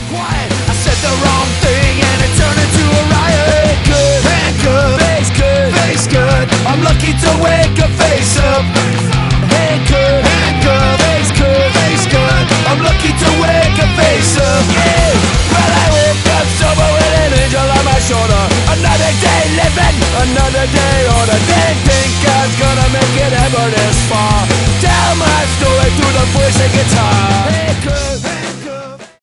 quiet. I said the wrong thing and it turned into a riot. Good, hand good, face good, face good. I'm lucky to wake up face up. Hand good, face good, face good. I'm lucky to wake up face up. Yeah, well I woke up sober with an angel on my shoulder. Another day living, another day older. Didn't think I was gonna make it ever this far. Tell my story through the voice and guitar.